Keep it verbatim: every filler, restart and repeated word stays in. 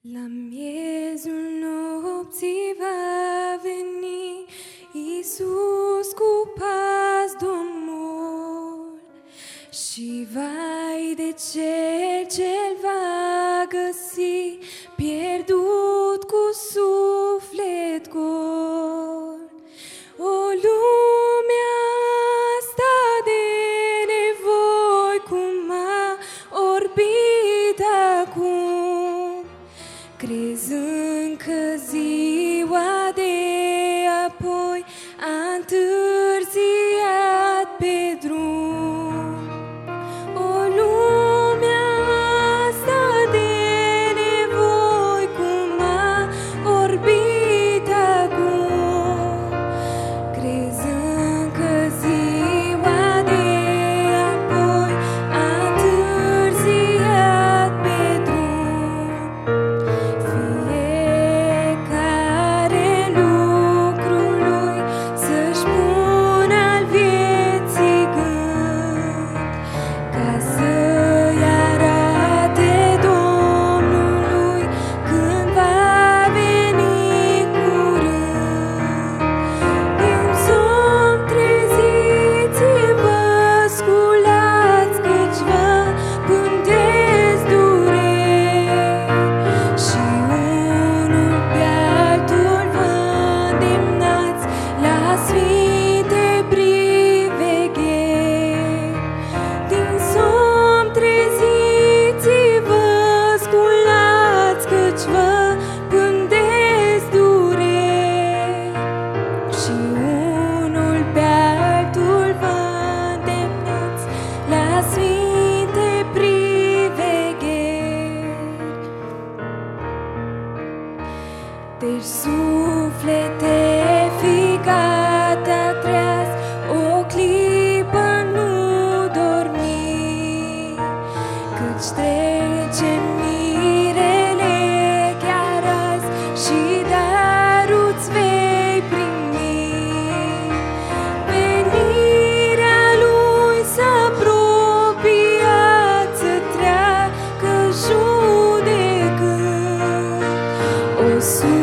La miezul nopții va veni Iisus cu pas Domnul și vai de cel ce-l va găsi pierdut cu suflet gol. O lume asta de nevoi cum a orbit acum, crezând că ziua de apoi a întârziat pe drum. O lume asta de nevoi cum a orbit acum, crezând că ziua de apoi a întârziat pe drum. Fiecare lucru lui să-și pună al vieții gând, ca să-i arate Domnului când va veni curând. Din somn treziți-vă, sculați, căci vă pândeți dureri, și unul pe altul vă îndemnați la sfinte privegheri. Din somn treziți-vă, sculați, căci vă pândeți dureri, și unul pe altul vă îndemnați la sfinte privegheri. Deci suflete, fii gata, treaz, o clipă nu dormi, căci trece mirele chiar azi și darul-ți vei primi. Venirea lui s-a apropiat, să treacă judecând. O